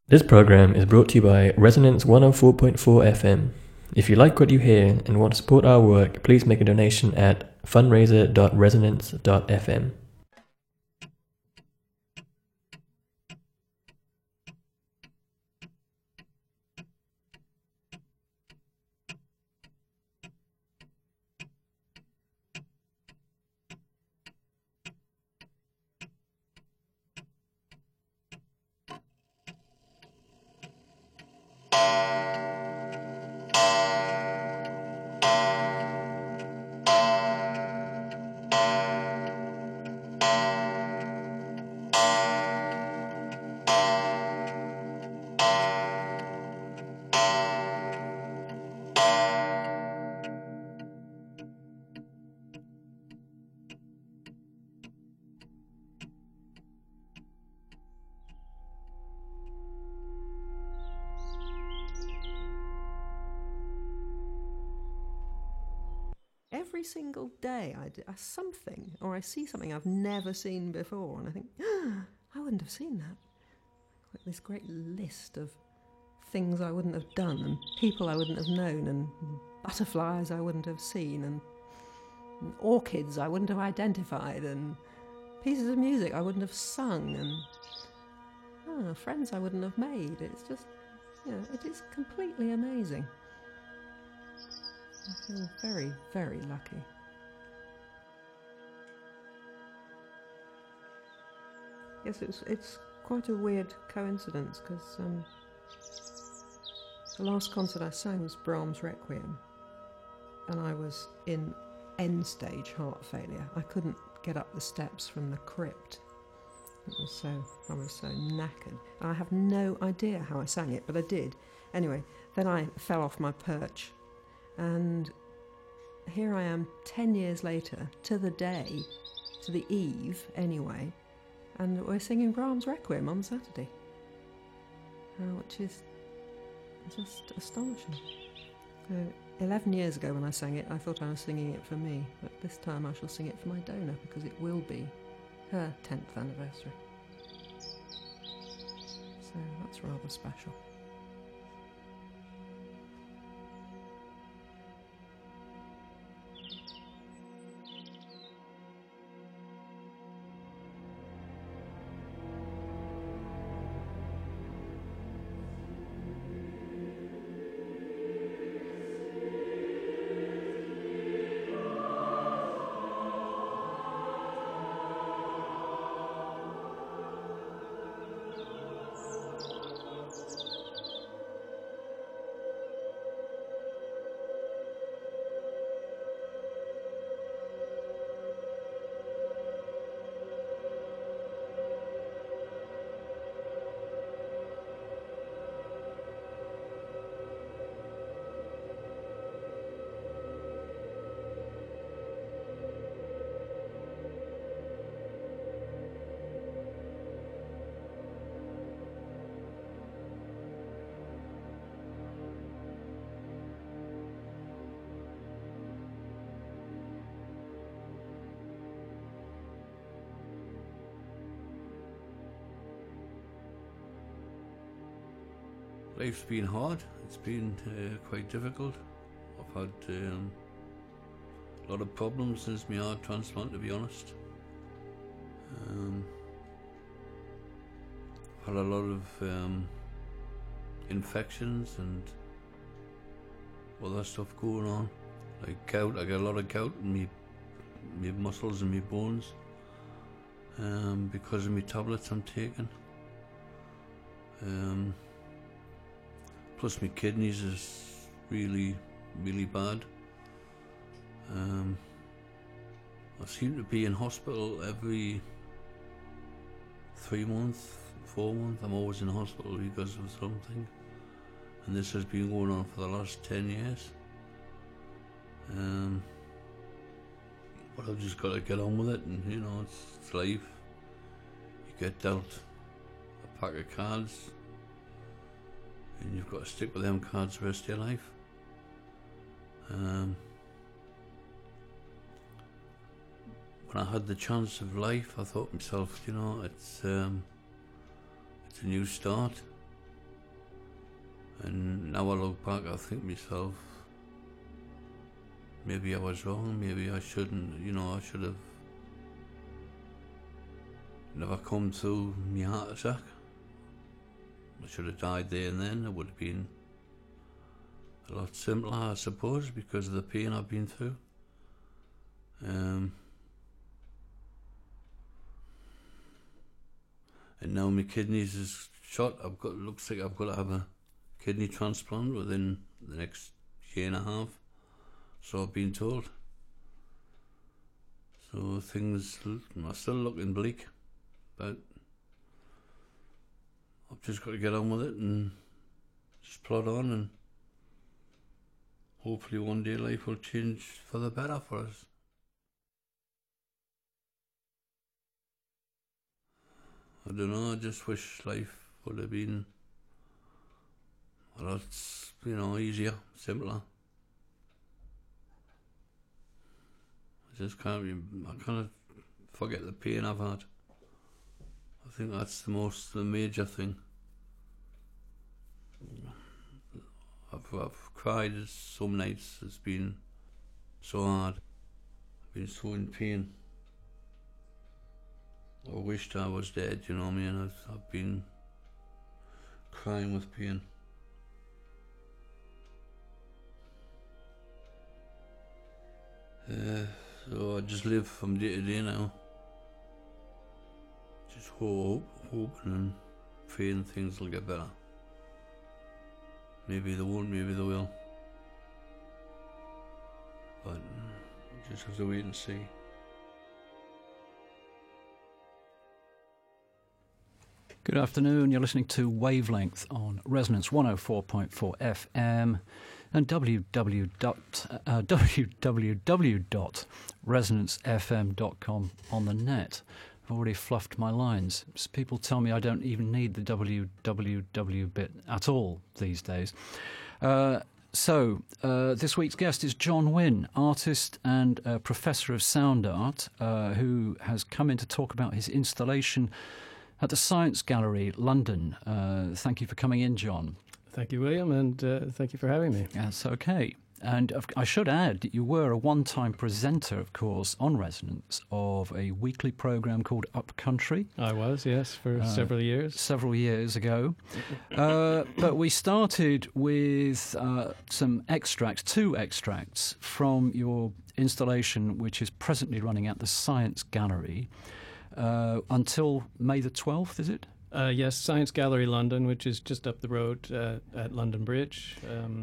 This program is brought to you by Resonance 104.4 FM. If you like what you hear and want to support our work, please make a donation at fundraiser.resonance.fm. Every single day I do something, or I see something I've never seen before, and I think, I wouldn't have seen that. Like this great list of things I wouldn't have done, and people I wouldn't have known, and butterflies I wouldn't have seen, and orchids I wouldn't have identified, and pieces of music I wouldn't have sung, and friends I wouldn't have made. It's just, it is completely amazing. I feel very, very lucky. Yes, it's quite a weird coincidence, because the last concert I sang was Brahms' Requiem, and I was in end-stage heart failure. I couldn't get up the steps from the crypt. I was so knackered. I have no idea how I sang it, but I did. Anyway, then I fell off my perch. And here I am 10 years later, to the day, to the eve anyway, and we're singing Brahms' Requiem on Saturday, which is just astonishing. So 11 years ago when I sang it, I thought I was singing it for me, but this time I shall sing it for my donor, because it will be her 10th anniversary. So that's rather special. Life's been hard. It's been quite difficult. I've had a lot of problems since my heart transplant, to be honest. I've had a lot of infections and other stuff going on, like gout. I got a lot of gout in my muscles and my bones because of my tablets I'm taking. Plus my kidneys is really, really bad. I seem to be in hospital every 3 months, 4 months. I'm always in hospital because of something. And this has been going on for the last 10 years. But I've just got to get on with it, and it's life. You get dealt a pack of cards, and you've got to stick with them cards the rest of your life. When I had the chance of life, I thought to myself, it's a new start. And now I look back, I think myself, maybe I was wrong, maybe I shouldn't, I should have never come to my heart attack. I should have died there and then. It would have been a lot simpler, I suppose, because of the pain I've been through. And now my kidneys is shot. Looks like I've got to have a kidney transplant within the next year and a half. So I've been told. So things are still looking bleak, but I've just got to get on with it and just plod on, and hopefully one day life will change for the better for us. I don't know, I just wish life would have been a lot, easier, simpler. I can't forget the pain I've had. I think that's the major thing. I've cried some nights. It's been so hard. I've been so in pain. I wished I was dead, you know what I mean? I've been crying with pain. So I just live from day to day now. Just hoping and praying things will get better. Maybe they won't, maybe they will. But just have to wait and see. Good afternoon, you're listening to Wavelength on Resonance 104.4 FM and www.resonancefm.com on the net. I've already fluffed my lines. People tell me I don't even need the www bit at all these days. So this week's guest is John Wynne, artist and professor of sound art, who has come in to talk about his installation at the Science Gallery, London. Thank you for coming in, John. Thank you, William, and thank you for having me. That's okay. And I should add that you were a one-time presenter, of course, on Resonance of a weekly programme called Upcountry. I was, yes, for several years. Several years ago. But we started with two extracts from your installation, which is presently running at the Science Gallery, until May the 12th, is it? Yes, Science Gallery London, which is just up the road at London Bridge.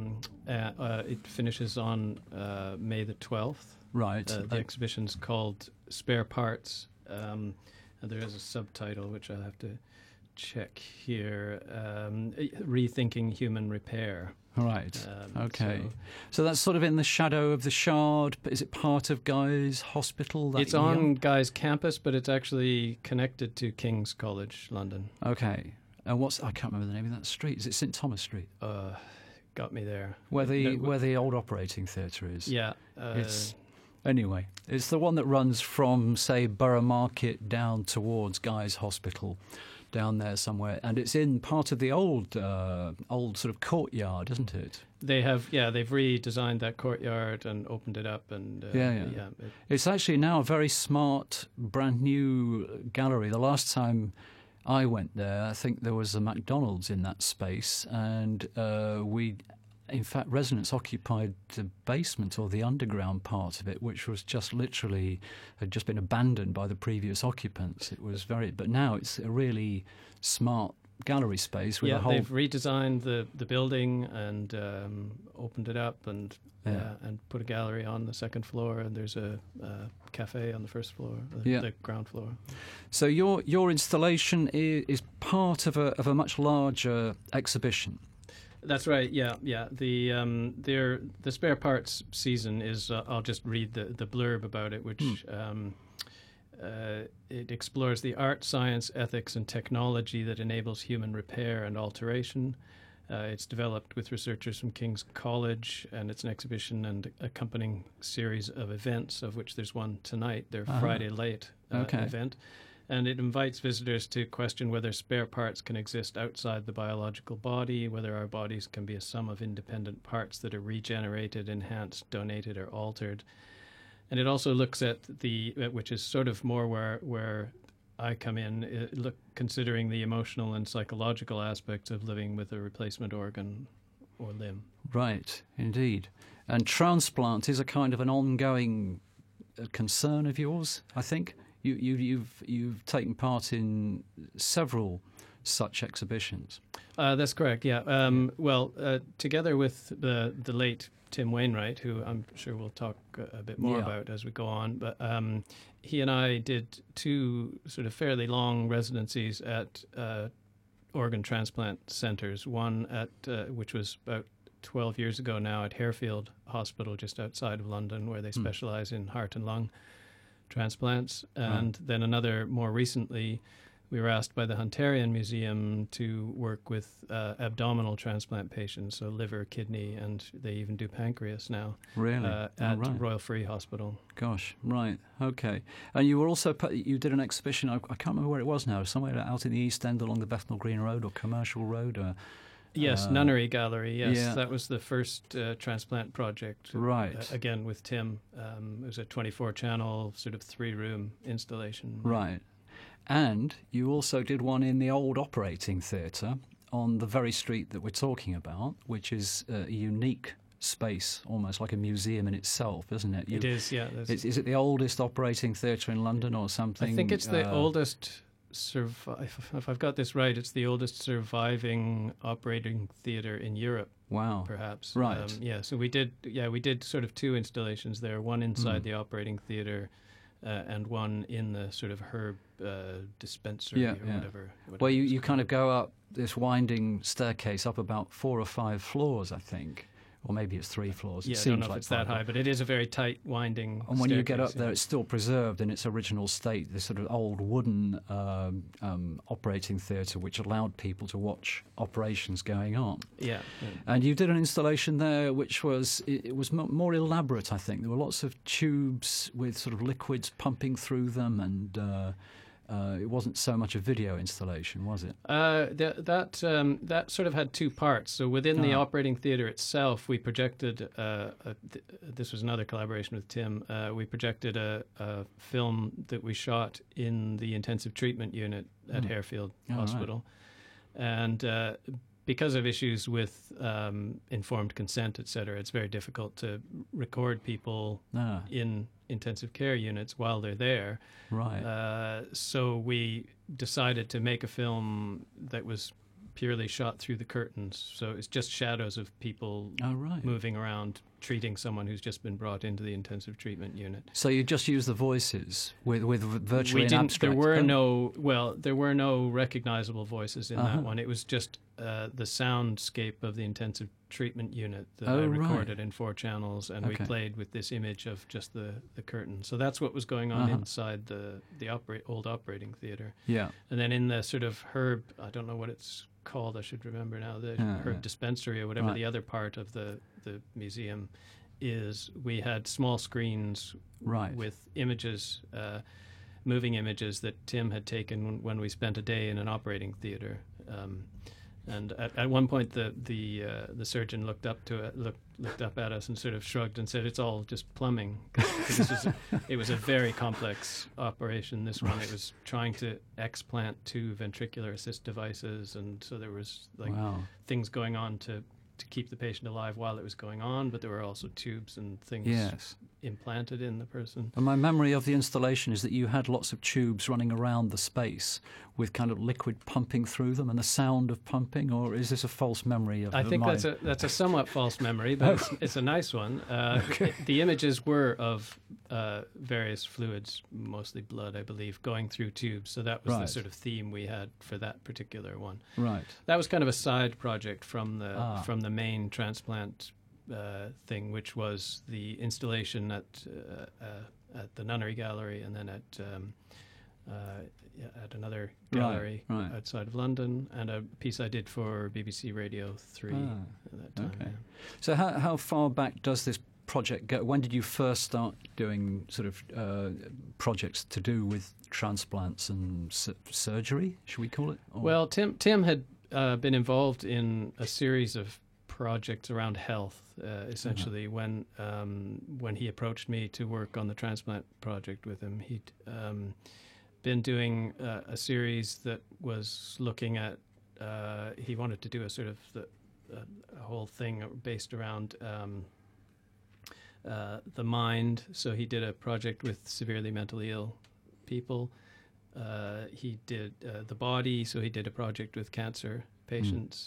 It finishes on May the 12th. Right. The exhibition's called Spare Parts, and there is a subtitle which I'll have to check here, Rethinking Human Repair. Right. Okay. So that's sort of in the shadow of the Shard. But is it part of Guy's Hospital? It's on Guy's campus, but it's actually connected to King's College, London. Okay. And I can't remember the name of that street. Is it St Thomas Street? Got me there. Where the old operating theatre is. Yeah. Anyway, it's the one that runs from, say, Borough Market down towards Guy's Hospital, down there somewhere, and it's in part of the old sort of courtyard, isn't it? They've redesigned that courtyard and opened it up, and it's actually now a very smart, brand new gallery. The last time I went there, I think there was a McDonald's in that space, and in fact, Resonance occupied the basement or the underground part of it, which was just literally had just been abandoned by the previous occupants. It was but now it's a really smart gallery space with a whole. They've redesigned the building and opened it up and put a gallery on the second floor, and there's a cafe on the first floor, the ground floor. So your installation is part of a much larger exhibition. That's right. Yeah. The spare parts season is. I'll just read the blurb about it, which it explores the art, science, ethics, and technology that enables human repair and alteration. It's developed with researchers from King's College, and it's an exhibition and accompanying series of events, of which there's one tonight. Their Friday late event. And it invites visitors to question whether spare parts can exist outside the biological body, whether our bodies can be a sum of independent parts that are regenerated, enhanced, donated, or altered. And it also looks at which is sort of more where I come in, considering the emotional and psychological aspects of living with a replacement organ or limb. Right, indeed. And transplant is a kind of an ongoing concern of yours, I think. You've taken part in several such exhibitions. That's correct. Yeah. Together with the late Tim Wainwright, who I'm sure we'll talk a bit more about as we go on, but he and I did 2 sort of fairly long residencies at organ transplant centres. One at which was about 12 years ago now at Harefield Hospital, just outside of London, where they specialise in heart and lung transplants. And then another more recently, we were asked by the Hunterian Museum to work with abdominal transplant patients, so liver, kidney, and they even do pancreas now. Really? At Royal Free Hospital. Gosh, right, okay. And you were also you did an exhibition. I can't remember where it was now. Somewhere out in the East End along the Bethnal Green Road or Commercial Road. Yes, Nunnery Gallery. Yes, that was the first transplant project. Right. Again with Tim. It was a 24-channel sort of 3-room installation. Right. And you also did one in the old operating theatre on the very street that we're talking about, which is a unique space, almost like a museum in itself, isn't it? It is, yeah. Is it the oldest operating theatre in London or something? I think it's the oldest. If I've got this right, it's the oldest surviving operating theatre in Europe. Wow. Perhaps. Right. So we did sort of 2 installations there, one inside the operating theatre and one in the sort of herb dispensary or whatever. Well, you kind of go up this winding staircase up about 4 or 5 floors, I think. Or maybe it's 3 floors. Yeah, I don't know if it's that high, but it is a very tight, winding And when you get up there, it's still preserved in its original state, this sort of old wooden operating theatre which allowed people to watch operations going on. Yeah. And you did an installation there which was more elaborate, I think. There were lots of tubes with sort of liquids pumping through them, and it wasn't so much a video installation, was it? That sort of had 2 parts. So within the operating theatre itself, we projected, this was another collaboration with Tim, we projected a film that we shot in the intensive treatment unit at Harefield Hospital. Right. And because of issues with informed consent, etc., it's very difficult to record people in intensive care units while they're there. Right. So we decided to make a film that was purely shot through the curtains. So it's just shadows of people moving around, treating someone who's just been brought into the intensive treatment unit. So you just used the voices with virtually an abstract. There were no recognizable voices in that one. It was just the soundscape of the intensive treatment unit that I recorded in 4 channels, and we played with this image of just the curtain. So that's what was going on inside the old operating theatre. Yeah. And then in the sort of herb, I don't know what it's called, I should remember now, the herb dispensary or whatever the other part of the museum is, we had small screens with images, moving images that Tim had taken when we spent a day in an operating theatre. And at one point, the surgeon looked up at us and sort of shrugged and said, "It's all just plumbing." It was a very complex operation. This one, it was trying to explant 2 ventricular assist devices, and so there was things going on to keep the patient alive while it was going on, but there were also tubes and things implanted in the person. And my memory of the installation is that you had lots of tubes running around the space with kind of liquid pumping through them and the sound of pumping, or is this a false memory of I think that's a somewhat false memory, but it's a nice one. The images were of various fluids, mostly blood, I believe, going through tubes, so that was the sort of theme we had for that particular one. Right. That was kind of a side project from the main transplant thing, which was the installation at the Nunnery Gallery, and then at another gallery outside of London, and a piece I did for BBC Radio 3 at that time. Okay. So how far back does this project go? When did you first start doing sort of projects to do with transplants and surgery? Should we call it? Or? Well, Tim had been involved in a series of projects around health, essentially. When he approached me to work on the transplant project with him, he'd been doing a series that was looking at. He wanted to do a sort of a whole thing based around the mind. So he did a project with severely mentally ill people. He did the body. So he did a project with cancer patients.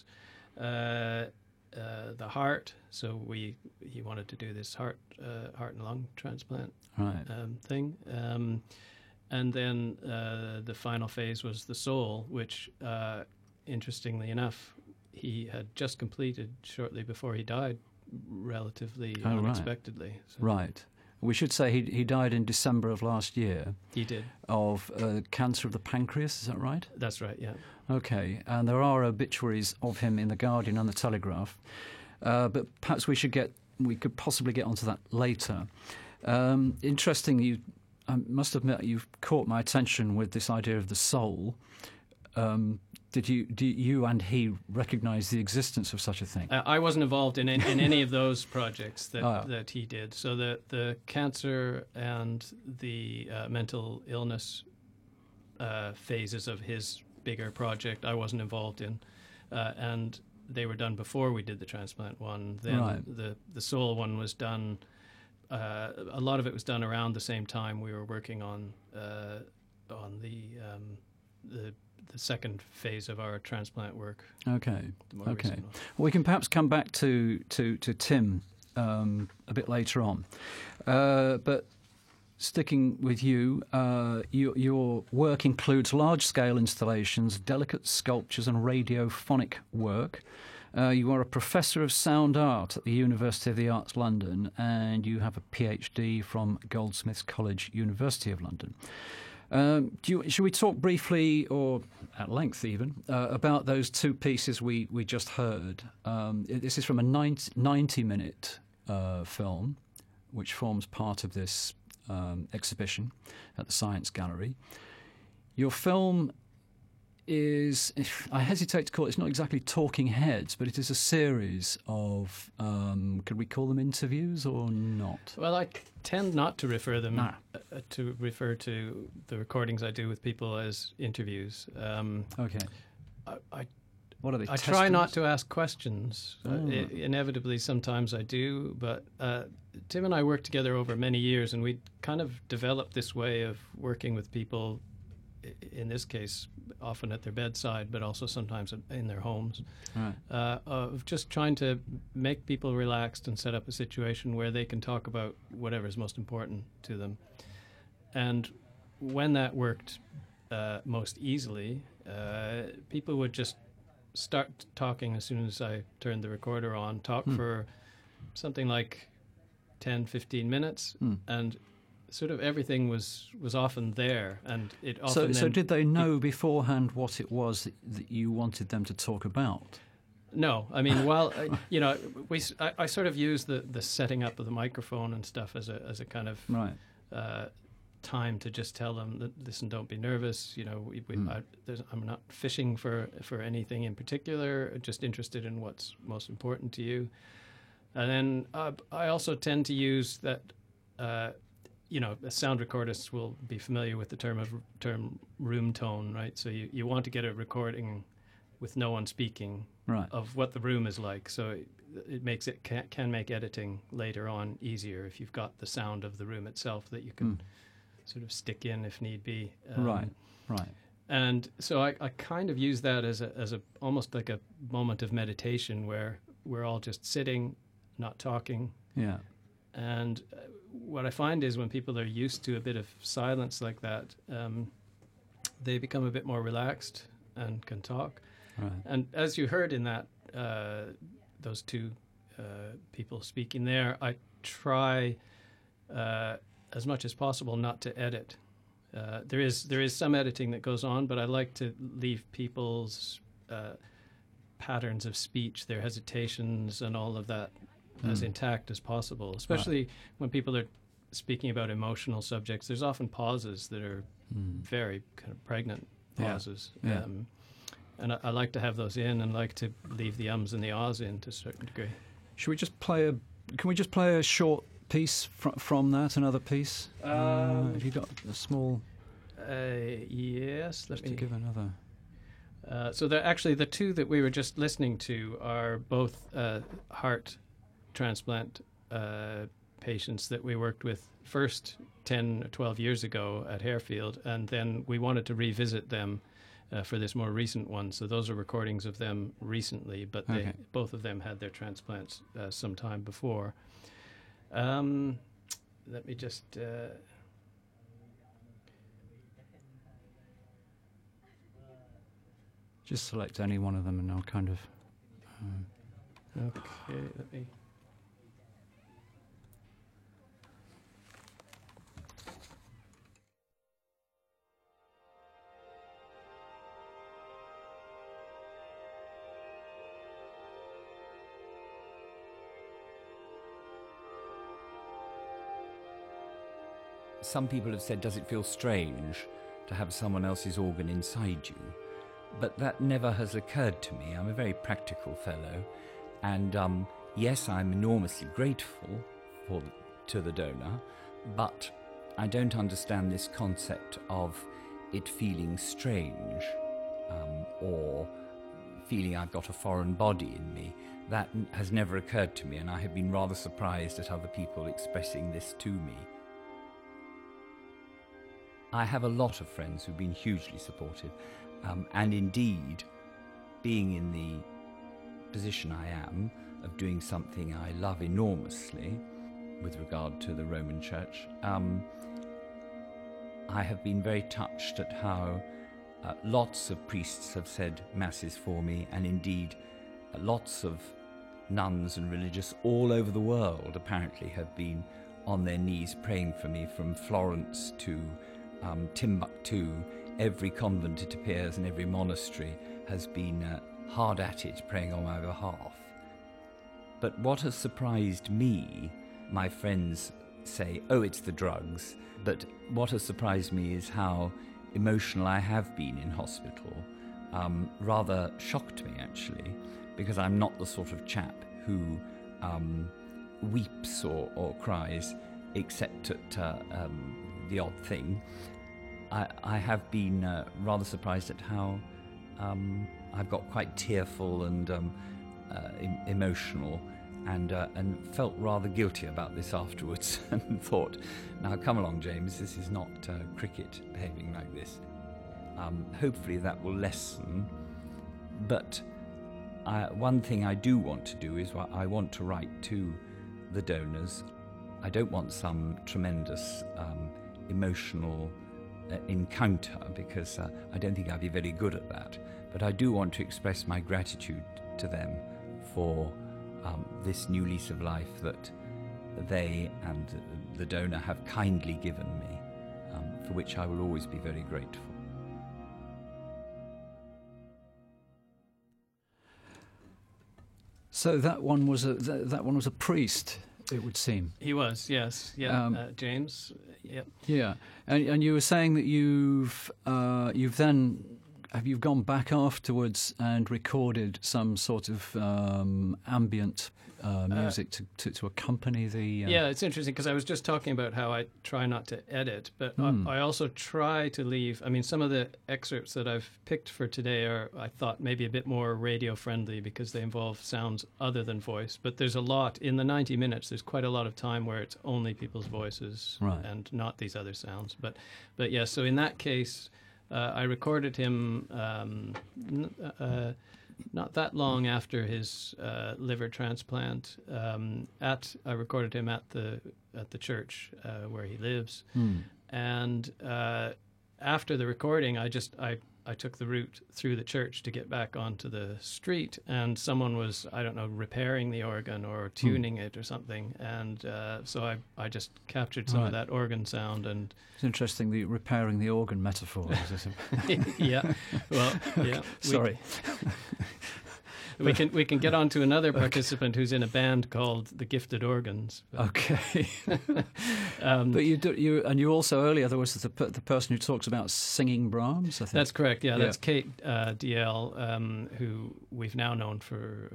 The heart. So he wanted to do this heart and lung transplant thing. And then the final phase was the soul, which, interestingly enough, he had just completed shortly before he died, relatively unexpectedly. Right. So. Right. We should say he died in December of last year. He did. Of cancer of the pancreas, is that right? That's right, yeah. Okay, and there are obituaries of him in The Guardian and The Telegraph, but perhaps we could possibly get onto that later. Interesting, I must admit you've caught my attention with this idea of the soul. Do you and he recognise the existence of such a thing? I wasn't involved in any of those projects that he did. So the cancer and the mental illness phases of his bigger project, I wasn't involved in, and they were done before we did the transplant one. Then the soul one was done. A lot of it was done around the same time we were working on the second phase of our transplant work. Okay. Well, we can perhaps come back to Tim a bit later on. But sticking with you, your work includes large-scale installations, delicate sculptures and radiophonic work. You are a professor of sound art at the University of the Arts London, and you have a PhD from Goldsmiths College, University of London. Should we talk briefly, or at length even, about those two pieces we just heard? This is from a 90-minute film, which forms part of this exhibition at the Science Gallery. Your film is, I hesitate to call it, it's not exactly talking heads, but it is a series of, could we call them interviews or not? Well, I tend not to refer them refer to the recordings I do with people as interviews. Okay. What are they? I try not to ask questions. Inevitably, sometimes I do, but Tim and I worked together over many years, and we kind of developed this way of working with people. In this case, often at their bedside, but also sometimes in their homes, of just trying to make people relaxed and set up a situation where they can talk about whatever is most important to them. And when that worked most easily, people would just start talking as soon as I turned the recorder on, talk for something like 10, 15 minutes, and sort of everything was often there, and it often. So did they know beforehand what it was that you wanted them to talk about? No, I mean, I sort of use the setting up of the microphone and stuff as a kind of time to just tell them that, listen, don't be nervous. I'm not fishing for anything in particular. Just interested in what's most important to you. And then I also tend to use that. Sound recordists will be familiar with the term room tone, right? So you want to get a recording with no one speaking of what the room is like. So it can make editing later on easier if you've got the sound of the room itself that you can sort of stick in if need be. Right. And so I kind of use that as a almost like a moment of meditation where we're all just sitting, not talking. Yeah. And what I find is when people are used to a bit of silence like that, they become a bit more relaxed and can talk. Right. And as you heard in that, those two people speaking there, I try as much as possible not to edit. There is some editing that goes on, but I like to leave people's patterns of speech, their hesitations and all of that as intact as possible, especially when people are speaking about emotional subjects. There's often pauses that are very kind of pregnant pauses. Yeah. And I like to have those in and like to leave the ums and the ahs in to a certain degree. Should we just play can we just play a short piece from that, another piece? Have you got a small... Yes, let me give another... So the two that we were just listening to are both heart transplant patients that we worked with first 10 or 12 years ago at Harefield, and then we wanted to revisit them for this more recent one. So those are recordings of them recently, but both of them had their transplants some time before. Let me just... Just select any one of them and I'll kind of... Okay, let me... Some people have said, does it feel strange to have someone else's organ inside you? But that never has occurred to me. I'm a very practical fellow. And yes, I'm enormously grateful to the donor, but I don't understand this concept of it feeling strange or feeling I've got a foreign body in me. That has never occurred to me, and I have been rather surprised at other people expressing this to me. I have a lot of friends who've been hugely supportive, and indeed, being in the position I am of doing something I love enormously with regard to the Roman Church, I have been very touched at how lots of priests have said masses for me, and indeed lots of nuns and religious all over the world apparently have been on their knees praying for me, from Florence to Timbuktu. Every convent, it appears, and every monastery has been hard at it, praying on my behalf. But what has surprised me, my friends say, oh, it's the drugs, but what has surprised me is how emotional I have been in hospital. Rather shocked me, actually, because I'm not the sort of chap who weeps or cries, except at the odd thing. I have been rather surprised at how I've got quite tearful and emotional, and felt rather guilty about this afterwards, and thought, now come along, James, this is not cricket behaving like this. Hopefully that will lessen, but one thing I do want to do is I want to write to the donors. I don't want some tremendous emotional encounter, because I don't think I'd be very good at that, but I do want to express my gratitude to them for this new lease of life that they and the donor have kindly given me, for which I will always be very grateful. So that one was a priest, it would seem. He was, yes, yeah. James, yep. Yeah, and you were saying that you've gone back afterwards and recorded some sort of ambient music to accompany the... Yeah, it's interesting, because I was just talking about how I try not to edit, but I also try to leave... I mean, some of the excerpts that I've picked for today are, I thought, maybe a bit more radio-friendly because they involve sounds other than voice, but there's a lot... In the 90 minutes, there's quite a lot of time where it's only people's voices and not these other sounds. But yeah, so in that case... I recorded him not that long after his liver transplant. I recorded him at the church where he lives, and after the recording, I took the route through the church to get back onto the street, and someone was, I don't know, repairing the organ or tuning it or something, and so I just captured some of that organ sound. And it's interesting, the repairing the organ metaphor. Yeah, well, yeah. Sorry. We can get on to another participant who's in a band called the Gifted Organs. Okay. But you also earlier there was the person who talks about singing Brahms. I think that's correct. Yeah, that's Kate DL, who I've now known for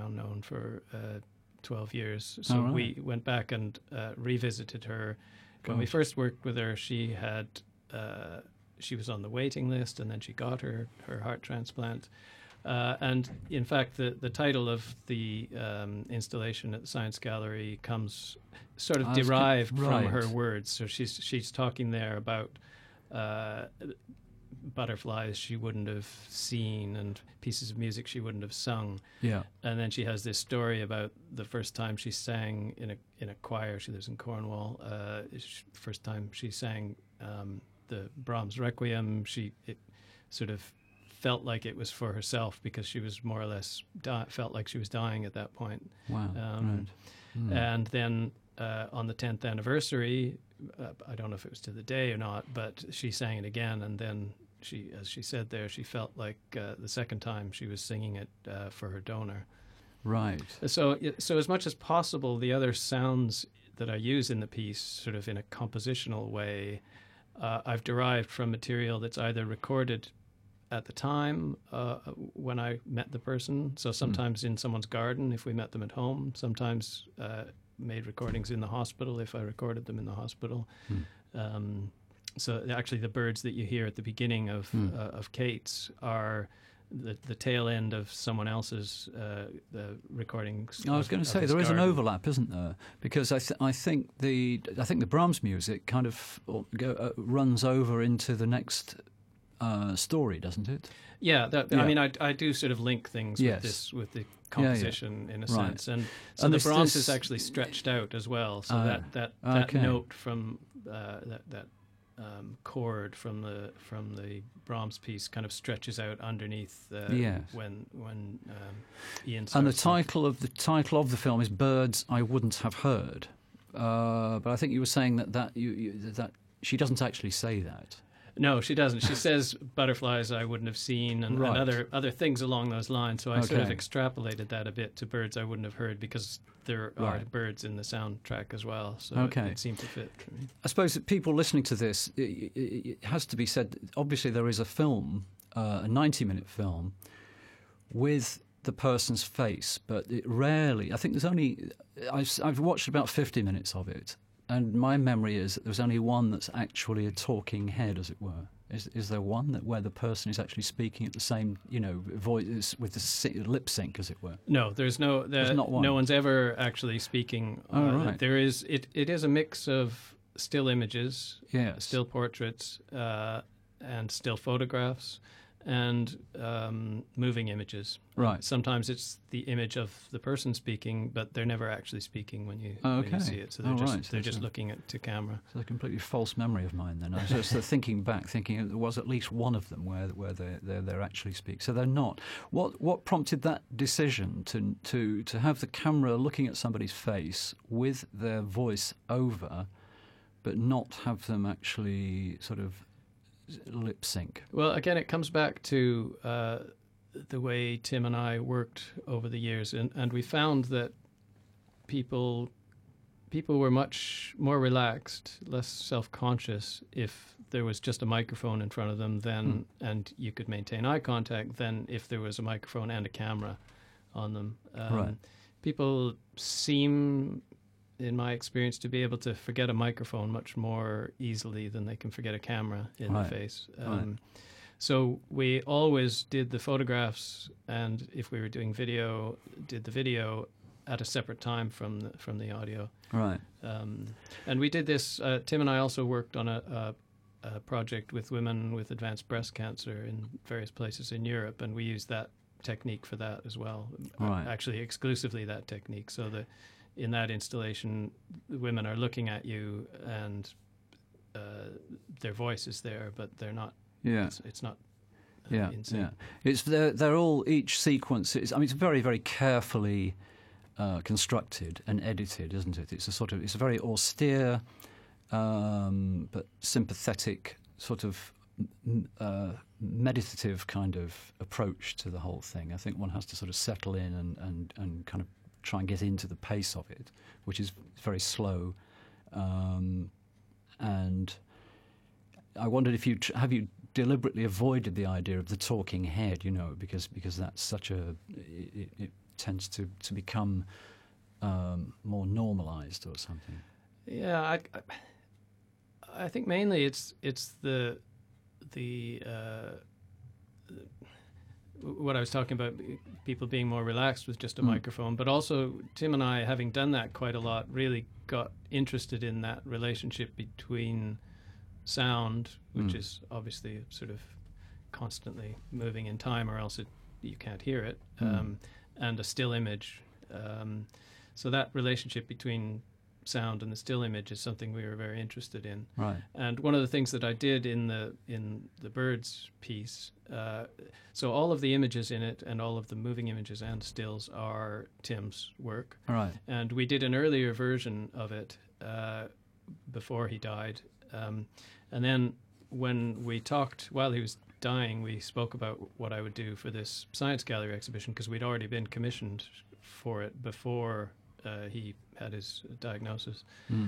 12 years. So we went back and revisited her. When we first worked with her, she was on the waiting list, and then she got her heart transplant. And in fact, the title of the installation at the Science Gallery comes sort of derived from her words. So she's talking there about butterflies she wouldn't have seen and pieces of music she wouldn't have sung. Yeah. And then she has this story about the first time she sang in a choir. She lives in Cornwall. First time she sang the Brahms Requiem. It sort of felt like it was for herself because she was more or less felt like she was dying at that point. Wow. And then on the 10th anniversary, I don't know if it was to the day or not, but she sang it again, and then as she said there, she felt like the second time she was singing it for her donor. Right. So as much as possible, the other sounds that I use in the piece, sort of in a compositional way, I've derived from material that's either recorded at the time when I met the person. So sometimes in someone's garden if we met them at home, sometimes made recordings in the hospital if I recorded them in the hospital. So actually the birds that you hear at the beginning of Kate's are the tail end of someone else's the recordings. I was going to say there is an overlap, isn't there? Because I think the Brahms music kind of runs over into the next story, doesn't it? Yeah, I mean, I do sort of link things with the composition in a sense, and so the Brahms is actually stretched out as well. So that note from that chord from the Brahms piece kind of stretches out underneath when Ian starts. And the title of the film is "Birds I Wouldn't Have Heard," but I think you were saying that she doesn't actually say that. No, she doesn't. She says butterflies I wouldn't have seen and other things along those lines. So I sort of extrapolated that a bit to birds I wouldn't have heard because there are birds in the soundtrack as well. So it seemed to fit for me. I suppose that people listening to this, it has to be said, obviously there is a film, a 90-minute film, with the person's face, but it rarely, I think there's only, I've watched about 50 minutes of it. And my memory is that there's only one that's actually a talking head, as it were. Is there one where the person is actually speaking at the same, voice with the lip sync, as it were? No, there's not one. No one's ever actually speaking. Right. There is. It is a mix of still images, still portraits, and still photographs, and moving images. Right. Sometimes it's the image of the person speaking, but they're never actually speaking when you see it. So they're just looking to camera. It's a completely false memory of mine. Then I was just thinking there was at least one of them where they're actually speaking. So they're not. What prompted that decision to have the camera looking at somebody's face with their voice over, but not have them actually sort of lip sync? Well, again, it comes back to the way Tim and I worked over the years, and we found that people were much more relaxed, less self-conscious if there was just a microphone in front of them and you could maintain eye contact than if there was a microphone and a camera on them. People seem, in my experience, to be able to forget a microphone much more easily than they can forget a camera in the face. So we always did the photographs, and if we were doing video, did the video at a separate time from the audio. Right. And we did this. Tim and I also worked on a project with women with advanced breast cancer in various places in Europe, and we used that technique for that as well. Right. Actually, exclusively that technique. So in that installation, the women are looking at you, and their voice is there, but they're not. Yeah, it's not. Insane. It's they're all, each sequence. It's very, very carefully constructed and edited, isn't it? It's a very austere, but sympathetic sort of meditative kind of approach to the whole thing. I think one has to sort of settle in and kind of try and get into the pace of it, which is very slow. And I wondered if you deliberately avoided the idea of the talking head, because that's such it tends to become more normalized or something. Yeah, I think mainly it's the what I was talking about, people being more relaxed with just a microphone, but also Tim and I, having done that quite a lot, really got interested in that relationship between sound, which is obviously sort of constantly moving in time, or else you can't hear it, and a still image. So that relationship between sound and the still image is something we were very interested in. Right. And one of the things that I did in the birds piece, so all of the images in it and all of the moving images and stills are Tim's work. Right. And we did an earlier version of it before he died. And then when we talked while he was dying, we spoke about what I would do for this science gallery exhibition, because we'd already been commissioned for it before he had his diagnosis.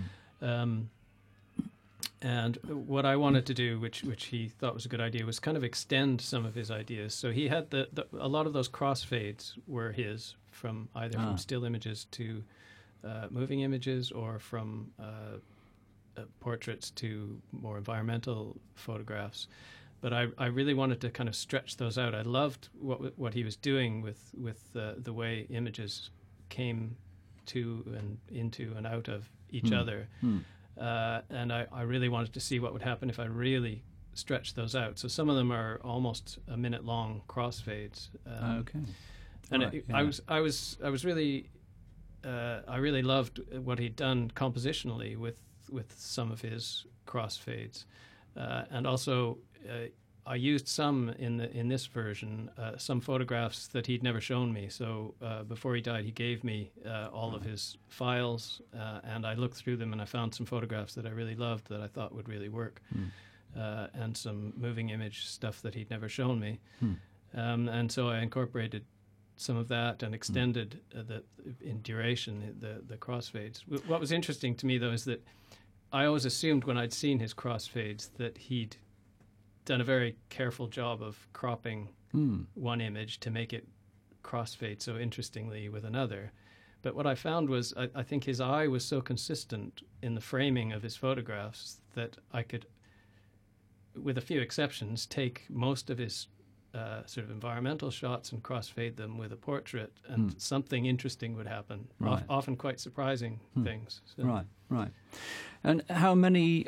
And what I wanted to do, which he thought was a good idea, was kind of extend some of his ideas. So he had a lot of those crossfades were his, from either from still images to moving images, or from portraits to more environmental photographs. But I really wanted to kind of stretch those out. I loved what he was doing with the way images came to and into and out of each other. And I really wanted to see what would happen if I really stretched those out. So some of them are almost a minute long crossfades. Okay. And right, I was really I really loved what he'd done compositionally with some of his crossfades, and also I used some in this version, some photographs that he'd never shown me. So before he died, he gave me all of his files, and I looked through them and I found some photographs that I really loved that I thought would really work, and some moving image stuff that he'd never shown me. And so I incorporated some of that and extended in duration the crossfades. What was interesting to me, though, is that I always assumed when I'd seen his crossfades that he'd done a very careful job of cropping one image to make it crossfade so interestingly with another. But what I found was I think his eye was so consistent in the framing of his photographs that I could, with a few exceptions, take most of his sort of environmental shots and crossfade them with a portrait, and something interesting would happen. Right. Often quite surprising things. So. Right. And how many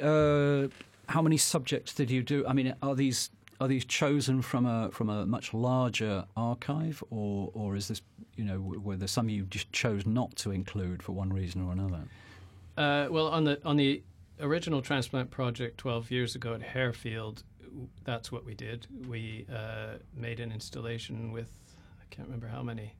subjects did you do? I mean, are these chosen from a much larger archive, or is this, were there some you just chose not to include for one reason or another? Well, on the original transplant project 12 years ago at Harefield, that's what we did. We made an installation with, I can't remember how many,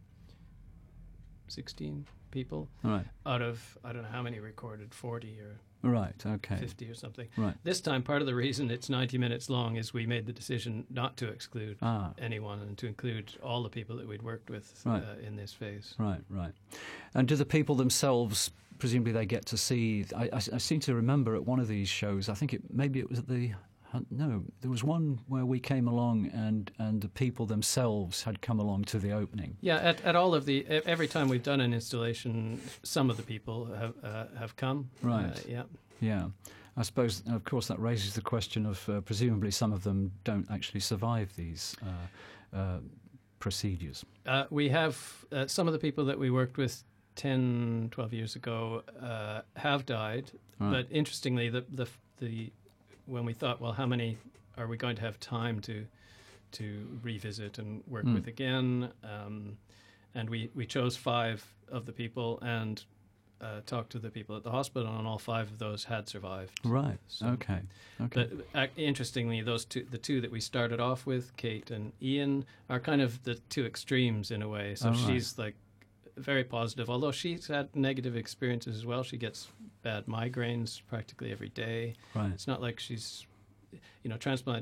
16 people. Right. Out of, I don't know how many recorded, 40 or right, okay. 50 or something. Right. This time, part of the reason it's 90 minutes long is we made the decision not to exclude anyone, and to include all the people that we'd worked with in this phase. Right. And do the people themselves, presumably they get to see, I seem to remember at one of these shows, I think maybe it was at there was one where we came along and the people themselves had come along to the opening. Yeah, at all of every time we've done an installation, some of the people have come. Right. Yeah. I suppose, of course, that raises the question of presumably some of them don't actually survive these procedures. We have some of the people that we worked with 10, 12 years ago have died. Right. But interestingly, the when we thought, well, how many are we going to have time to revisit and work with again? And we chose 5 of the people and talked to the people at the hospital, and all 5 of those had survived. Right. So, okay. But interestingly, the two that we started off with, Kate and Ian, are kind of the two extremes in a way. So she's like very positive, although she's had negative experiences as well. She gets bad migraines practically every day. Right. It's not like she's, transplant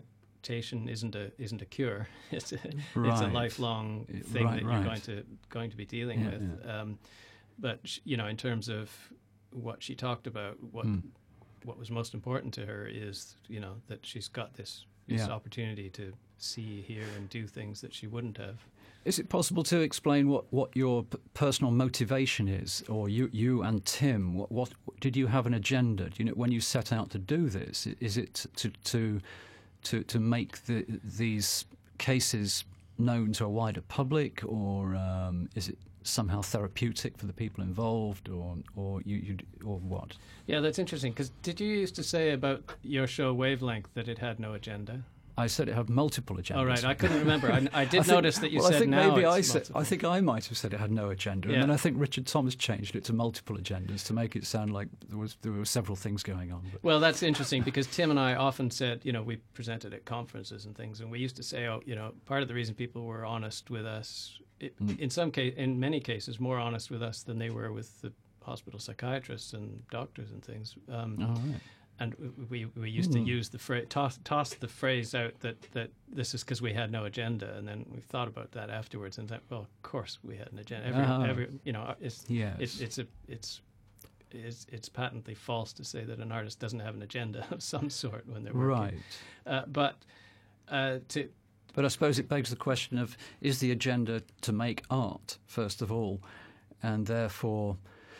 transplantation isn't a cure. It's a lifelong thing that you're going to be dealing with. Yeah. But in terms of what she talked about, what was most important to her is that she's got this opportunity to see, hear, and do things that she wouldn't have. Is it possible to explain what your personal motivation is, or you and Tim? What did you have an agenda? Do you know when you set out to do this? Is it to make these cases known to a wider public, or is it somehow therapeutic for the people involved, or what? Yeah, that's interesting. Because did you used to say about your show Wavelength that it had no agenda? I said it had multiple agendas. Oh, right. I couldn't remember. I did notice that you said I think now maybe I think I might have said it had no agenda. Yeah. And then I think Richard Thomas changed it to multiple agendas to make it sound like there were several things going on. Well, that's interesting because Tim and I often said, we presented at conferences and things, and we used to say, part of the reason people were honest with us, in many cases, more honest with us than they were with the hospital psychiatrists and doctors and things. Right. And we used to use the phrase, toss the phrase out that this is because we had no agenda, and then we thought about that afterwards and thought, well, of course we had an agenda. It's patently false to say that an artist doesn't have an agenda of some sort when they're working. Right. But I suppose it begs the question of, is the agenda to make art first of all, and therefore,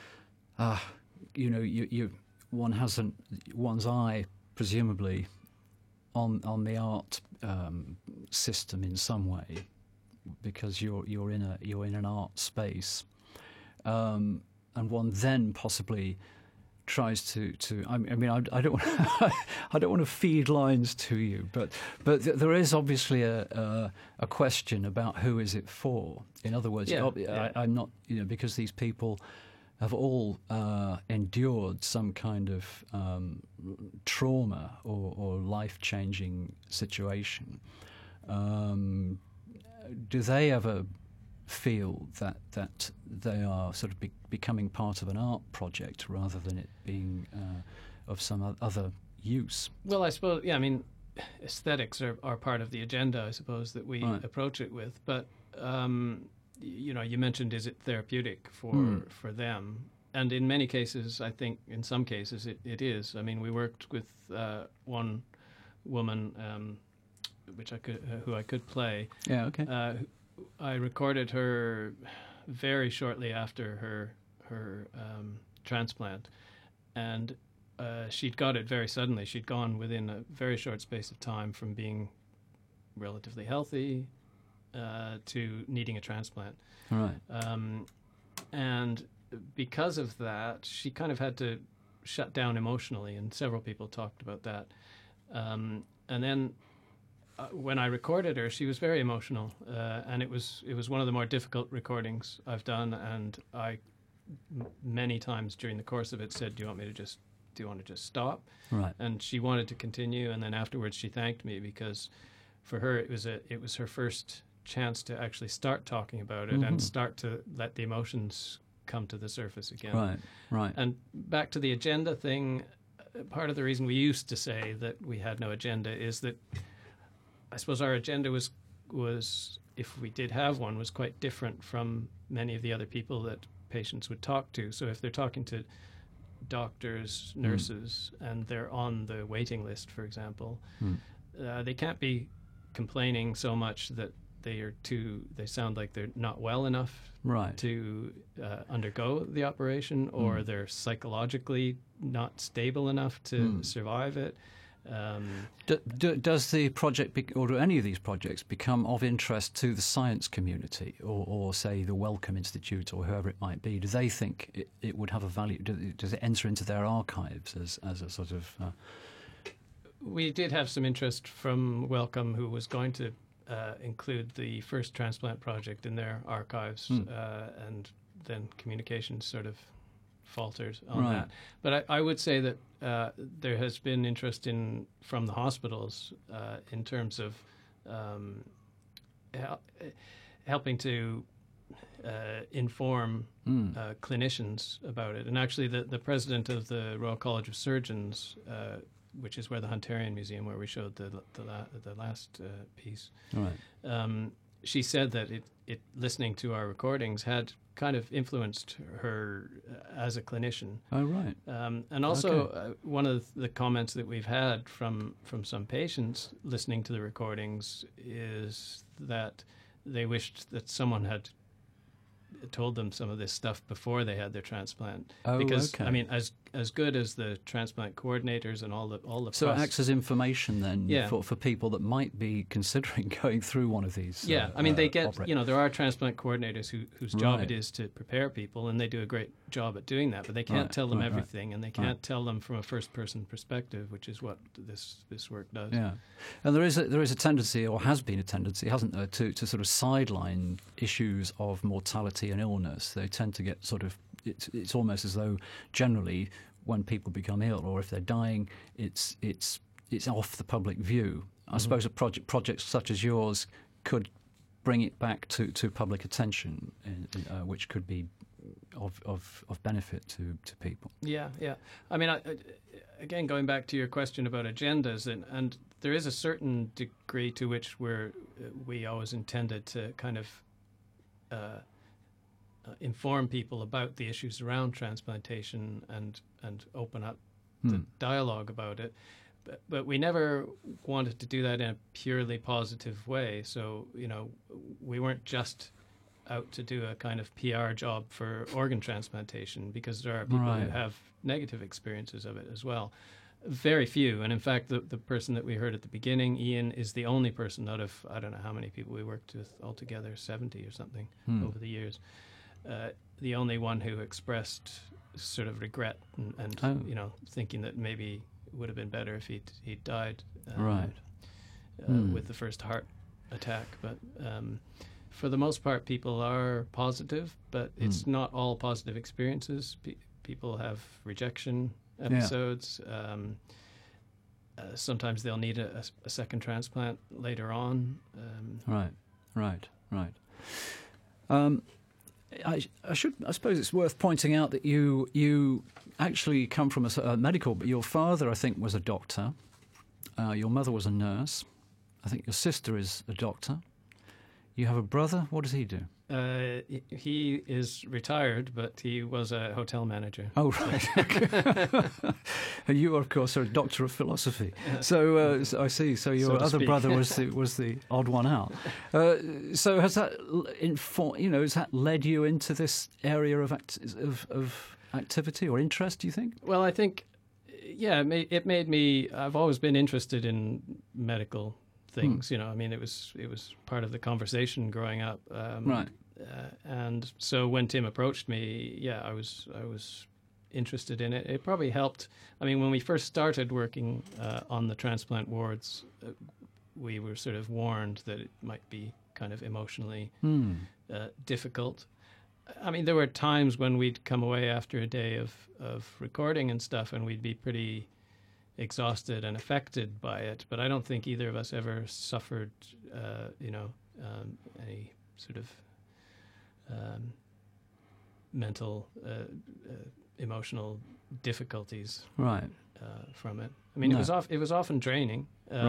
one has one's eye, presumably, on the art system in some way, because you're in an art space, and one then possibly tries to. I don't want to feed lines to you, but there is obviously a question about who is it for. In other words, I'm not because these people have all endured some kind of trauma or life-changing situation. Do they ever feel that they are sort of becoming part of an art project rather than it being of some other use? Well, I suppose, aesthetics are part of the agenda, I suppose, that we approach it with. But you mentioned, is it therapeutic for them? And in many cases, I think in some cases it is. I mean, we worked with one woman, who I could play. Yeah, okay. I recorded her very shortly after her transplant, and she'd got it very suddenly. She'd gone within a very short space of time from being relatively healthy to needing a transplant. Right. And because of that, she kind of had to shut down emotionally, and several people talked about that. And then when I recorded her, she was very emotional, and it was one of the more difficult recordings I've done. And I many times during the course of it said, "Do you want to just stop?" Right. And she wanted to continue, and then afterwards she thanked me because for her it was her first chance to actually start talking about it and start to let the emotions come to the surface again. Right. And back to the agenda thing, part of the reason we used to say that we had no agenda is that I suppose our agenda was if we did have one, was quite different from many of the other people that patients would talk to. So if they're talking to doctors, nurses, and they're on the waiting list, for example, they can't be complaining so much that they sound like they're not well enough to undergo the operation, or they're psychologically not stable enough to survive it. Does the project, or do any of these projects become of interest to the science community, or say the Wellcome Institute, or whoever it might be? Do they think it would have a value? Does it enter into their archives as a sort of... We did have some interest from Wellcome, who was going to include the first transplant project in their archives, and then communications sort of faltered on that. But I would say that there has been interest from the hospitals in terms of helping to inform clinicians about it. And actually the president of the Royal College of Surgeons which is where the Hunterian Museum, where we showed the last piece. Right. She said that it listening to our recordings had kind of influenced her as a clinician. Oh, right. And also, one of the comments that we've had from some patients listening to the recordings is that they wished that someone had told them some of this stuff before they had their transplant. Oh, because okay. I mean, as good as the transplant coordinators and all the so it acts as information then, yeah, for people that might be considering going through one of these. Yeah, I mean, they get there are transplant coordinators whose job it is to prepare people, and they do a great job at doing that. But they can't tell them everything, and they can't tell them from a first person perspective, which is what this work does. Yeah, and there is a tendency, or has been a tendency, hasn't there, to sort of sideline issues of mortality and illness. They tend to get sort of, it's almost as though generally when people become ill or if they're dying, it's off the public view. I suppose a project such as yours could bring it back to public attention, which could be of benefit to people. Yeah. I mean, again, going back to your question about agendas, and there is a certain degree to which we always intended to kind of inform people about the issues around transplantation and open up the dialogue about it. But we never wanted to do that in a purely positive way. So, we weren't just out to do a kind of PR job for organ transplantation, because there are people who have negative experiences of it as well. Very few. And in fact, the person that we heard at the beginning, Ian, is the only person out of, I don't know how many people we worked with altogether, 70 or something over the years. The only one who expressed sort of regret and thinking that maybe it would have been better if he'd died with the first heart attack. But for the most part, people are positive, but it's not all positive experiences. People have rejection episodes. Sometimes they'll need a second transplant later on. Right. I suppose it's worth pointing out that you actually come from a medical, but your father, I think, was a doctor. Your mother was a nurse. I think your sister is a doctor. You have a brother. What does he do? He is retired, but he was a hotel manager. Oh, right. And you, of course, are a doctor of philosophy. So I see. So your other brother was the odd one out. So has that has that led you into this area of activity or interest, do you think? Well, I think, it made me. I've always been interested in medical things. I mean, it was part of the conversation growing up. Right. And so when Tim approached me, I was interested in it. It probably helped. I mean, when we first started working on the transplant wards, we were sort of warned that it might be kind of emotionally difficult. I mean, there were times when we'd come away after a day of recording and stuff, and we'd be pretty exhausted and affected by it. But I don't think either of us ever suffered, any sort of mental, emotional difficulties from it. I mean, it was often draining,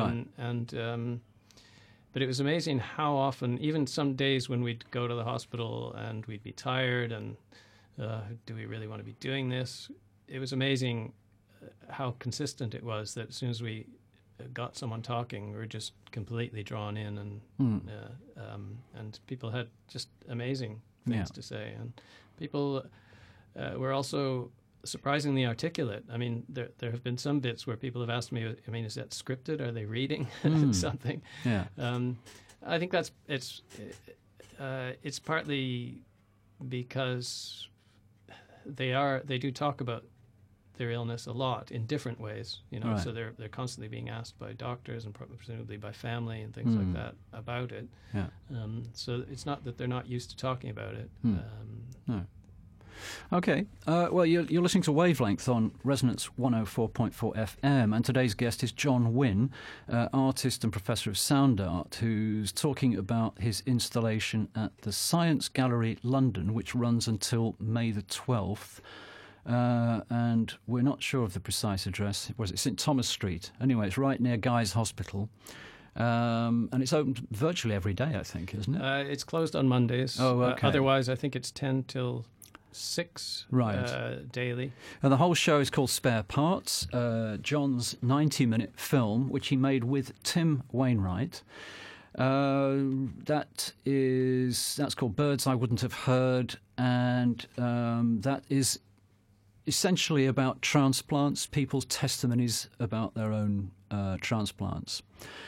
but it was amazing how often, even some days when we'd go to the hospital and we'd be tired and do we really want to be doing this? It was amazing how consistent it was that as soon as we got someone talking, we were just completely drawn in, and people had just amazing things to say, and people were also surprisingly articulate. I mean, there have been some bits where people have asked me, I mean, is that scripted? Are they reading something? Yeah. I think it's partly because they do talk about their illness a lot in different ways, so they're constantly being asked by doctors and presumably by family and things like that about it. Yeah. So it's not that they're not used to talking about it. No. Okay. Well, you're listening to Wavelength on Resonance 104.4 FM, and today's guest is John Wynne, artist and professor of sound art, who's talking about his installation at the Science Gallery, London, which runs until May the 12th. and we're not sure of the precise address. Was it St Thomas Street? Anyway, it's right near Guy's Hospital. And it's open virtually every day, I think, isn't it? It's closed on Mondays. Oh, okay. Otherwise, I think it's 10 till 6 daily. And the whole show is called Spare Parts, John's 90-minute film, which he made with Tim Wainwright. That's called Birds I Wouldn't Have Heard, and that is essentially about transplants, people's testimonies about their own transplants.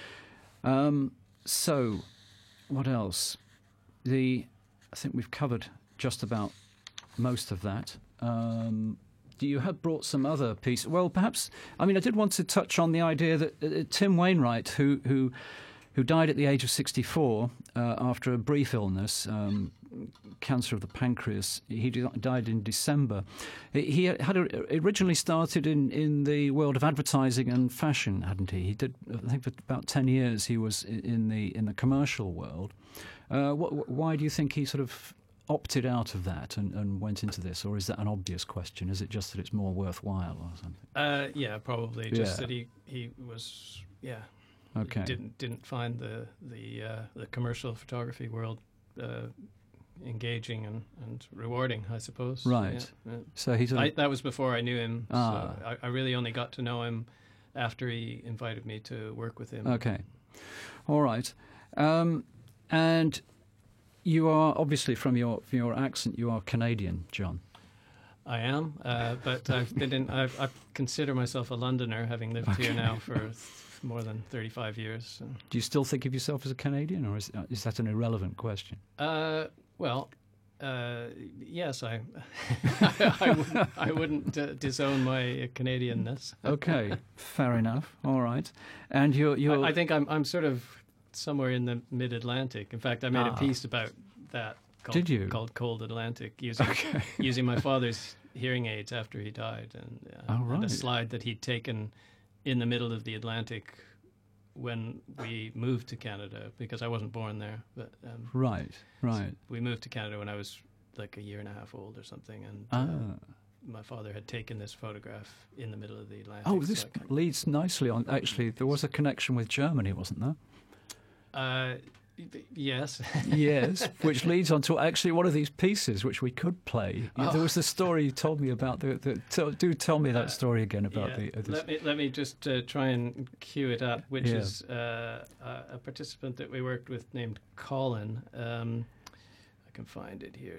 So, what else? I think we've covered just about most of that. You had brought some other pieces. Well, perhaps, I did want to touch on the idea that Tim Wainwright, who died at the age of 64 after a brief illness, cancer of the pancreas. He died in December. He had originally started in the world of advertising and fashion, hadn't he? He did, I think, for about 10 years he was in the commercial world. Why do you think he sort of opted out of that and went into this, or is that an obvious question? Is it just that it's more worthwhile or something? Yeah, probably. Just that he was, okay. Didn't find the commercial photography world engaging and rewarding, I suppose. Right. Yeah. So that was before I knew him. So I really only got to know him after he invited me to work with him. Okay. All right. And you are obviously, from your accent, you are Canadian, John. I am, but I consider myself a Londoner, having lived here now for more than 35 years. So. Do you still think of yourself as a Canadian, or is that an irrelevant question? Yes, I wouldn't disown my Canadianness. Okay, fair enough. All right, and you're. I think I'm sort of somewhere in the mid-Atlantic. In fact, I made a piece about that. Did you? Called Cold Atlantic, using my father's hearing aids after he died, and a slide that he'd taken in the middle of the Atlantic when we moved to Canada, because I wasn't born there. But right. So we moved to Canada when I was like a year and a half old or something, and my father had taken this photograph in the middle of the Atlantic. Oh, this leads nicely on. Actually, there was a connection with Germany, wasn't there? Yes. Yes, which leads on to actually one of these pieces which we could play. There was the story you told me about. Do tell me that story again about Let me just try and cue it up, which is a participant that we worked with named Colin. I can find it here.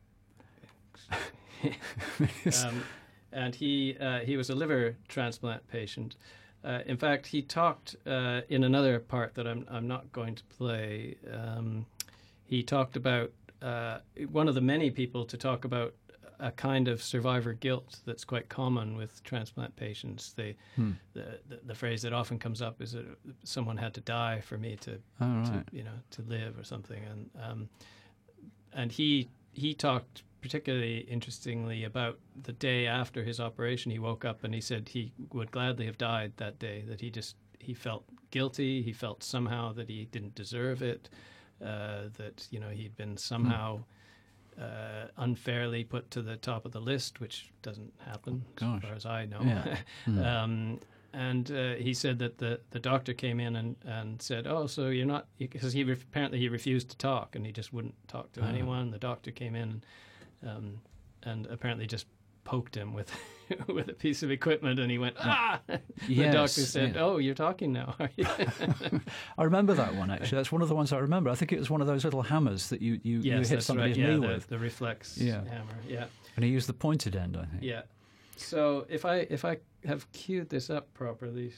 And he was a liver transplant patient. In fact, he talked in another part that I'm not going to play. He talked about one of the many people to talk about a kind of survivor guilt that's quite common with transplant patients. The phrase that often comes up is that someone had to die for me to live or something. And he talked particularly interestingly about the day after his operation. He woke up and he said he would gladly have died that day, that he felt guilty, he felt somehow that he didn't deserve it, that he'd been somehow unfairly put to the top of the list, which doesn't happen as far as I know. Yeah. And he said that the doctor came in and said, "Oh, so you're not," because apparently he refused to talk and he just wouldn't talk to anyone. The doctor came in and apparently just poked him with with a piece of equipment, and he went, "Ah!" The doctor said, "Oh, you're talking now, are you?" I remember that one, actually. That's one of the ones I remember. I think it was one of those little hammers that you hit somebody's knee with. The reflex hammer, yeah. And he used the pointed end, I think. Yeah. So if I have queued this up properly,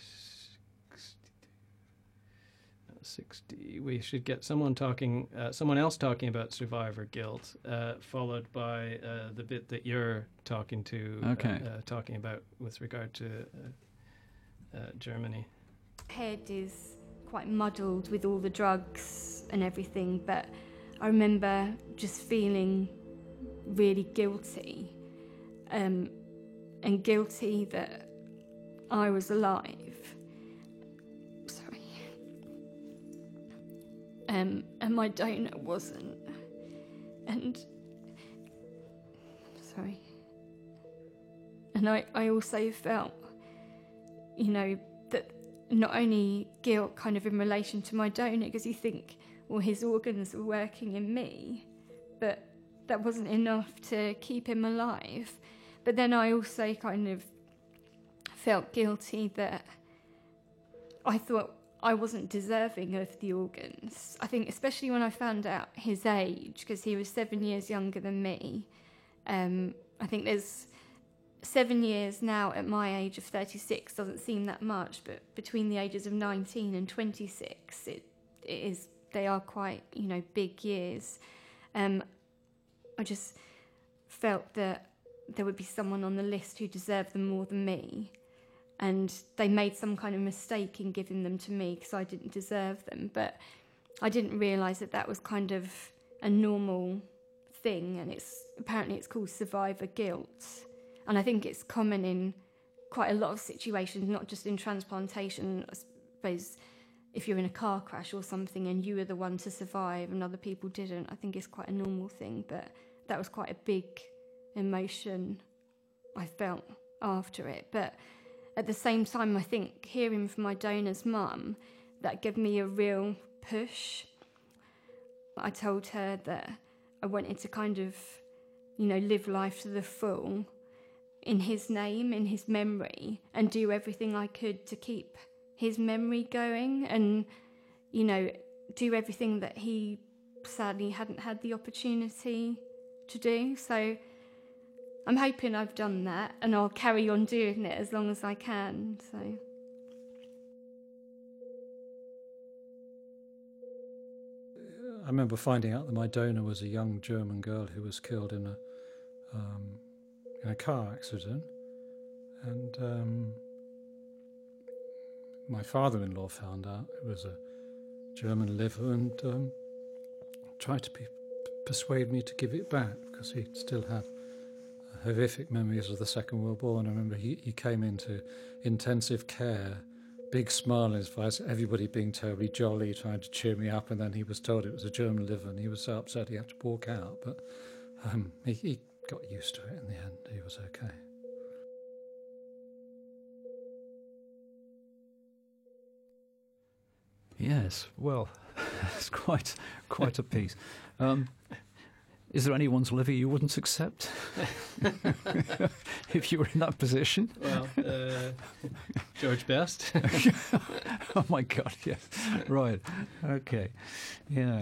60, we should get someone else talking about survivor guilt, followed by the bit that you're talking about with regard to Germany. Head is quite muddled with all the drugs and everything, but I remember just feeling really guilty, and guilty that I was alive. And my donor wasn't. And And I also felt, that not only guilt kind of in relation to my donor, because you think, well, his organs were working in me, but that wasn't enough to keep him alive. But then I also kind of felt guilty that I thought I wasn't deserving of the organs. I think especially when I found out his age, because he was 7 years younger than me. I think there's 7 years now at my age of 36, doesn't seem that much, but between the ages of 19 and 26, they are quite, big years. I just felt that there would be someone on the list who deserved them more than me. And they made some kind of mistake in giving them to me because I didn't deserve them. But I didn't realise that was kind of a normal thing, and apparently it's called survivor guilt. And I think it's common in quite a lot of situations, not just in transplantation. I suppose if you're in a car crash or something and you were the one to survive and other people didn't, I think it's quite a normal thing. But that was quite a big emotion I felt after it. But at the same time, I think hearing from my donor's mum, that gave me a real push. I told her that I wanted to kind of, live life to the full in his name, in his memory, and do everything I could to keep his memory going and, do everything that he sadly hadn't had the opportunity to do. So I'm hoping I've done that, and I'll carry on doing it as long as I can. So. I remember finding out that my donor was a young German girl who was killed in a car accident, and my father-in-law found out it was a German liver and tried to persuade me to give it back because he still had horrific memories of the Second World War. And I remember he came into intensive care, big smile on his face, everybody being terribly jolly, trying to cheer me up, and then he was told it was a German liver and he was so upset he had to walk out. But he got used to it in the end. He was okay. Yes, well, it's quite a piece. Is there anyone's liver you wouldn't accept if you were in that position? Well, George Best. Oh my God! Yes, right. Okay. Yeah.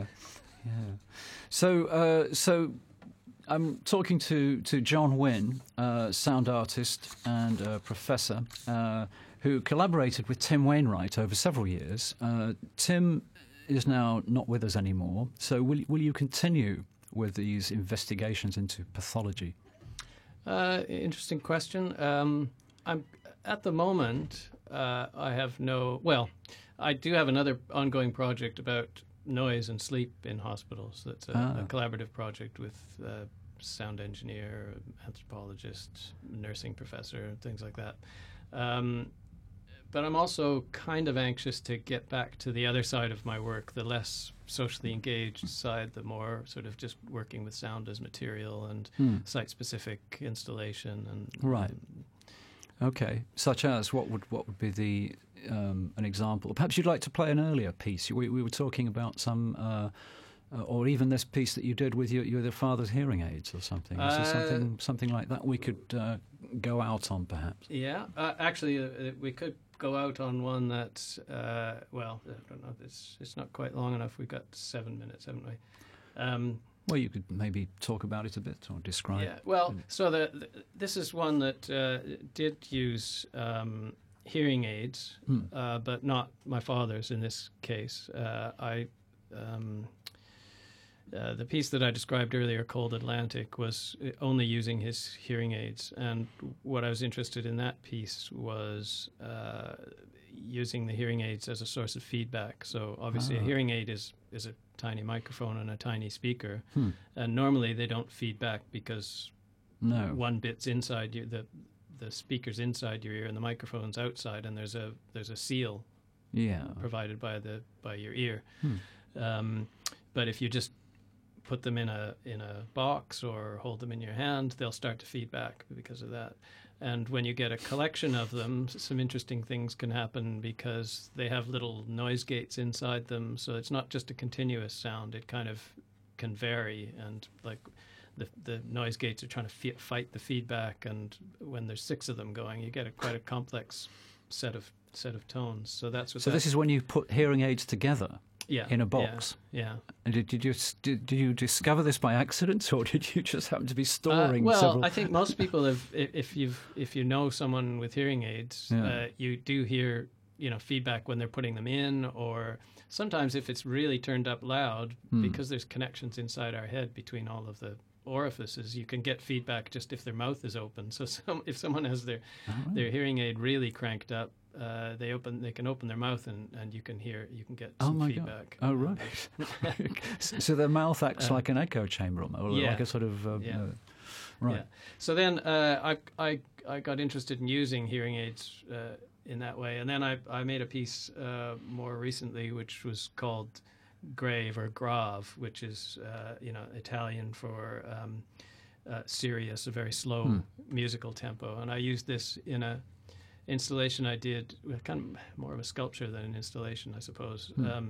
So I'm talking to John Wynne, sound artist and professor, who collaborated with Tim Wainwright over several years. Tim is now not with us anymore. So will you continue with these investigations into pathology? Interesting question. I'm at the moment. I have no. Well, I do have another ongoing project about noise and sleep in hospitals. That's a collaborative project with sound engineer, anthropologist, nursing professor, things like that. But I'm also kind of anxious to get back to the other side of my work, the less socially engaged side, the more sort of just working with sound as material and site-specific installation. And right. Okay. Such as what would be the an example? Perhaps you'd like to play an earlier piece. We were talking about some. Or even this piece that you did with your father's hearing aids or something. Is there something like that we could go out on, perhaps? Yeah, actually, we could go out on one that, well, I don't know, it's not quite long enough. We've got 7 minutes, haven't we? Well, you could maybe talk about it a bit or describe. Yeah, well, so this is one that did use hearing aids, but not my father's in this case. The piece that I described earlier, Cold Atlantic, was only using his hearing aids. And what I was interested in that piece was using the hearing aids as a source of feedback. So obviously a hearing aid is a tiny microphone and a tiny speaker. And normally they don't feed back because one bit's inside you, the speaker's inside your ear and the microphone's outside, and there's a seal provided by your ear. But if you just put them in a box or hold them in your hand, they'll start to feed back because of that. And when you get a collection of them, some interesting things can happen because they have little noise gates inside them. So it's not just a continuous sound. It kind of can vary. And like the noise gates are trying to fight the feedback. And when there's 6 of them going, you get quite a complex set of tones. So that's what. So this is when you put hearing aids together. Yeah, in a box. Yeah. And did you discover this by accident, or did you just happen to be storing? Well, several? I think most people have. If you know someone with hearing aids, you do hear feedback when they're putting them in, or sometimes if it's really turned up loud, because there's connections inside our head between all of the orifices, you can get feedback just if their mouth is open. So if someone has their hearing aid really cranked up, they can open their mouth and you can get some feedback. God. Oh, right. So their mouth acts like an echo chamber, or like a sort of right. Yeah. So then I got interested in using hearing aids in that way, and then I made a piece more recently which was called Grave or Grave, which is Italian for serious, a very slow musical tempo, and I used this in a installation I did, kind of more of a sculpture than an installation, I suppose,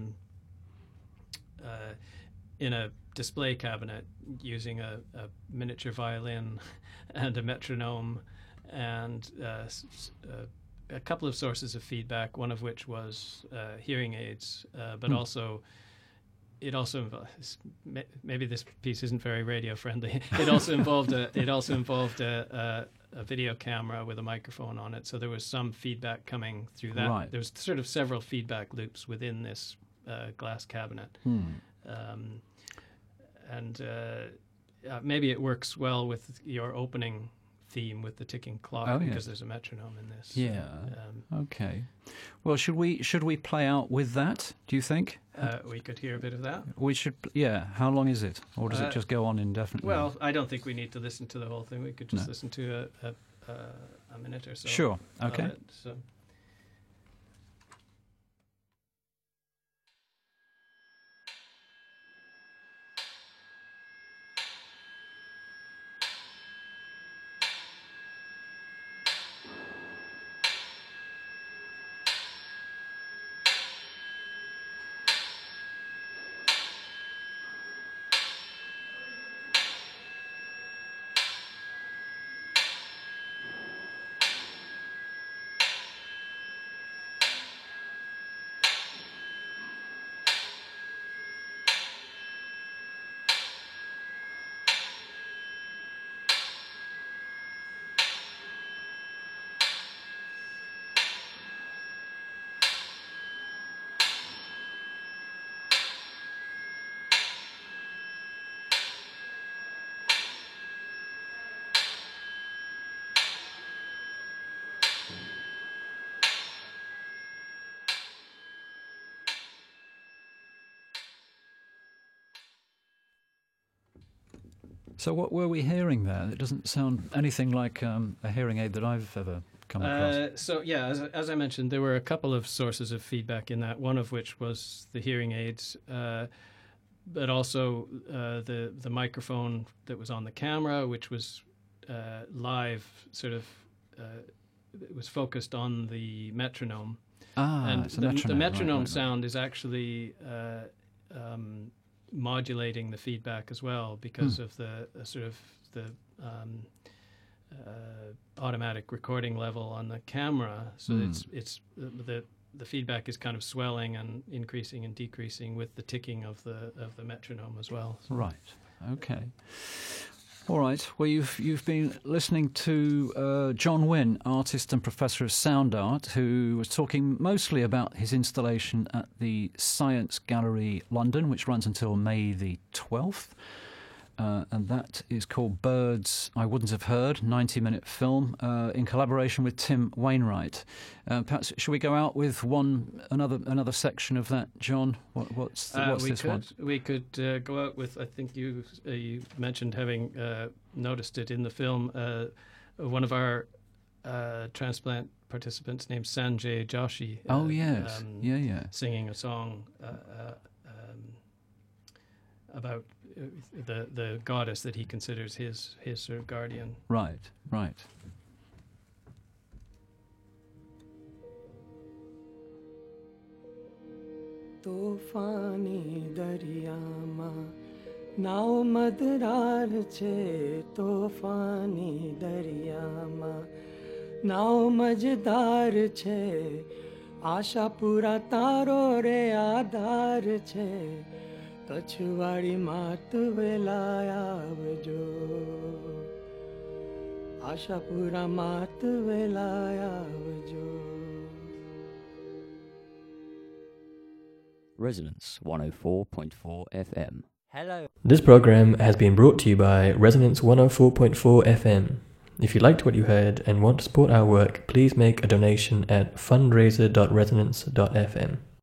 in a display cabinet using a miniature violin and a metronome and a couple of sources of feedback, one of which was hearing aids, but also it also involves, maybe this piece isn't very radio friendly. It also involved a video camera with a microphone on it, so there was some feedback coming through that. Right. There was sort of several feedback loops within this glass cabinet, and maybe it works well with your opening theme with the ticking clock because there's a metronome in this. Yeah. Okay. Well, should we play out with that? Do you think? We could hear a bit of that. We should. Yeah. How long is it, or does it just go on indefinitely? Well, I don't think we need to listen to the whole thing. We could just listen to a minute or so. Sure. Okay. So. So what were we hearing there? It doesn't sound anything like a hearing aid that I've ever come across. So yeah, as I mentioned, there were a couple of sources of feedback in that, one of which was the hearing aids, but also the microphone that was on the camera, which was live, sort of, it was focused on the metronome. And the metronome sound is actually modulating the feedback as well because of the sort of the automatic recording level on the camera. So it's the feedback is kind of swelling and increasing and decreasing with the ticking of the metronome as well. So. Right. Okay. All right. Well, you've been listening to John Wynne, artist and professor of sound art, who was talking mostly about his installation at the Science Gallery, London, which runs until May the 12th. And that is called Birds I Wouldn't Have Heard, 90-minute film, in collaboration with Tim Wainwright. Perhaps should we go out with another section of that, John? What's this one? We could go out with, I think you mentioned having noticed it in the film, one of our transplant participants named Sanjay Joshi. Oh, yes. Singing a song about the goddess that he considers his sort of guardian. Right. તોફાની દરિયામાં નાવ મદરાર છે તોફાની દરિયામાં નાવ મજદાર છે આશાપુરા તારો રે આધાર છે કચ્છવાડી માત વેલા આવજો આશાપુરા માત વેલા આવજો. Resonance 104.4 FM. Hello. This program has been brought to you by Resonance 104.4 FM. If you liked what you heard and want to support our work, please make a donation at fundraiser.resonance.fm.